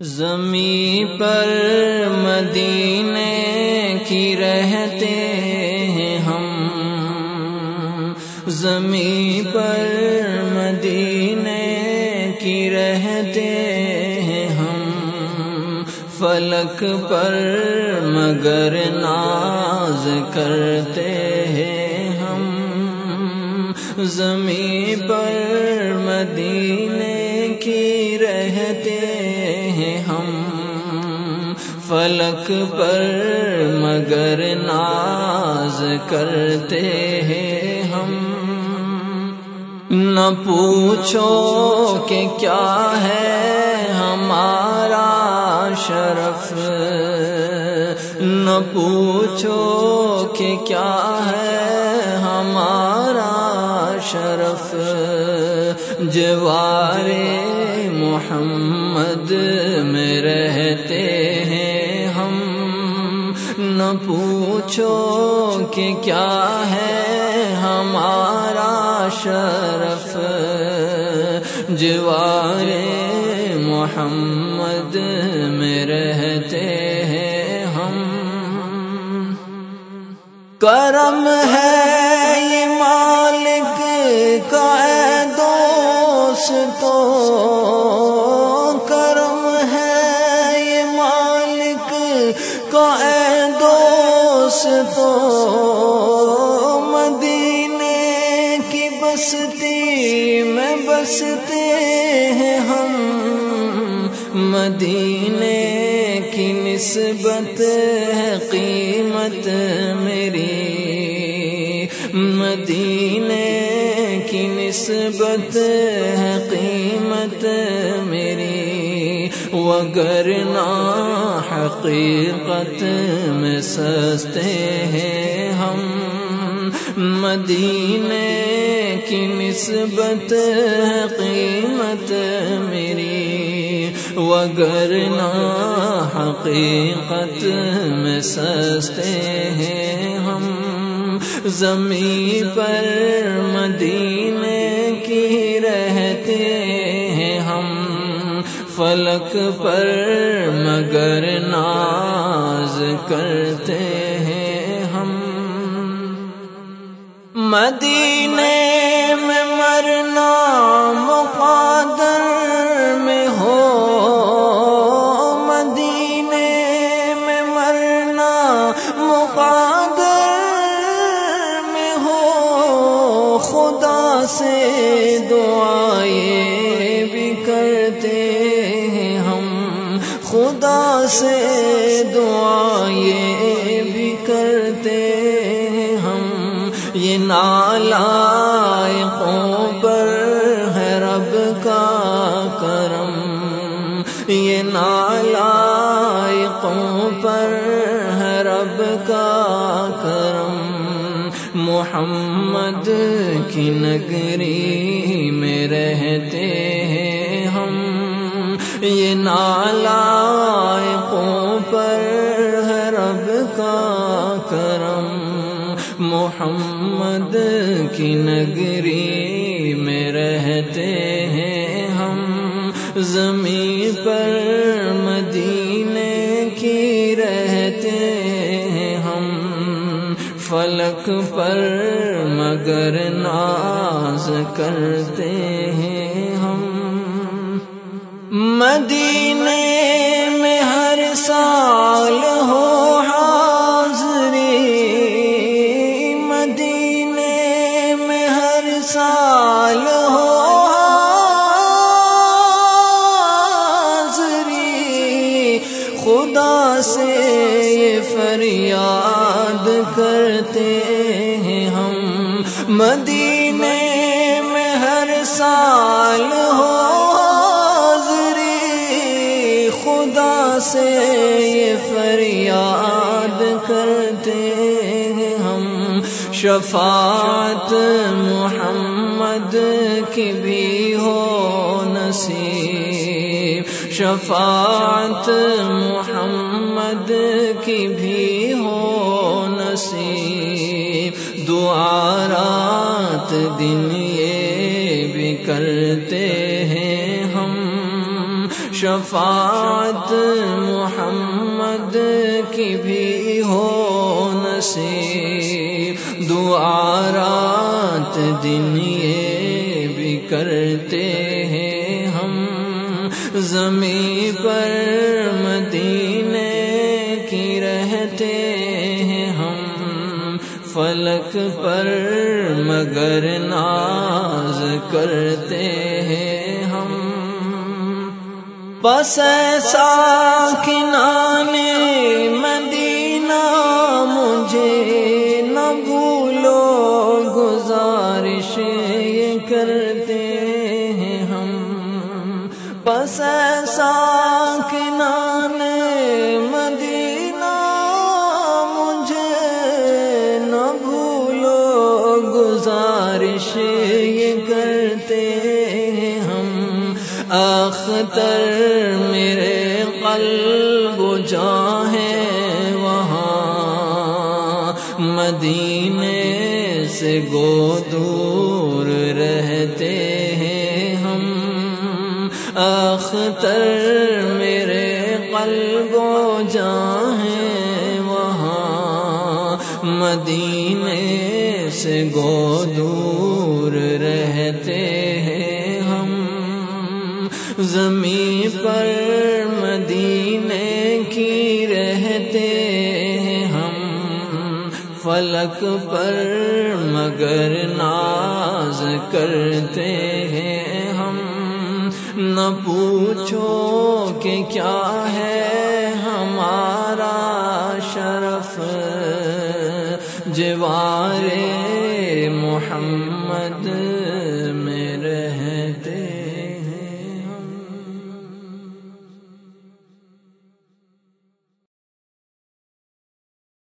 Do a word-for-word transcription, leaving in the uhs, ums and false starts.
زمیں پر مدینے کی رہتے ہیں ہم، زمیں پر مدینے کی رہتے ہیں ہم، فلک پر مگر ناز کرتے ہیں ہم، زمیں پر مدینے کی رہتے ہیں ہم، فلک پر مگر ناز کرتے ہیں ہم۔ نہ پوچھو کہ کیا ہے ہمارا شرف، نہ پوچھو کہ کیا ہے ہمارا شرف، جوار محمد میں رہتے ہیں ہم۔ نہ پوچھو کہ کیا ہے ہمارا شرف، جوار محمد میں رہتے ہیں ہم۔ کرم ہے یہ مالک کا اے دوستو، کرم ہے یہ مالک کا اے دوستو، مدینے کی بستی میں بستے ہیں ہم، مدینے کی نسبت ہے قیمت میری، مدینے کی نسبت ہے قیمت میری، وگرنہ حقیقت میں سستے ہیں ہم، مدینے کی نسبت ہے قیمت میری، وگرنہ حقیقت میں سستے ہیں ہم۔ زمیں پر مدینے کی رہتے ہیں ہم، فلک پر مگر ناز کرتے ہیں ہم۔ مدینے میں مرنا مقدر میں ہو، مدینے میں مرنا مقدر میں ہو، خدا سے دعائیں بھی کرتے ہیں ہم، خدا سے دعائیں بھی کرتے ہیں ہم۔ یہ نالائقوں پر ہے رب کا کرم، یہ نالائقوں پر ہے رب کا کرم، محمد کی نگری میں رہتے ہیں ہم، یہ نالائقوں پر ہے رب کا کرم، محمد کی نگری میں رہتے ہیں ہم، زمیں پر مدینے کی رہتے ہیں ہم، فلک پر مگر ناز کرتے ہیں ہم۔ مدینے میں ہر سال ہو حاضری، مدینے میں ہر سال ہو حاضری، خدا سے یہ فریاد کرتے ہیں ہم، مدینے میں ہر سال ہو حاضری، خدا سے یہ فریاد کرتے ہیں ہم، شفاعت محمد کی بھی ہو نصیب، شفاعت محمد کی بھی ہو نصیب، دعا رات دن یہ بھی کرتے ہیں ہم، شفاعت محمد کی بھی ہو نصیب، دعا رات دن یہ بھی کرتے ہیں ہم، زمین پر مدینے کی رہتے ہیں ہم، فلک پر مگر ناز کرتے ہیں ہم۔ بس ساکنان مدینہ مجھے نہ بھولو، گزارش یہ کرتے ہیں ہم۔ بس ساکنان مدینہ مجھے نہ بھولو، گزارش یہ کرتے ہیں ہم۔ اختر میرے قلب و جاں ہے وہاں، مدینے سے گو دور رہتے ہیں ہم۔ اختر میرے قلب و جاں ہے وہاں، مدینے سے گو دور رہتے ہیں ہم۔ زمین پر مدینے کی رہتے ہیں ہم، فلک پر مگر ناز کرتے ہیں ہم۔ نہ پوچھو کہ کیا ہے ہمارا شرف، جوار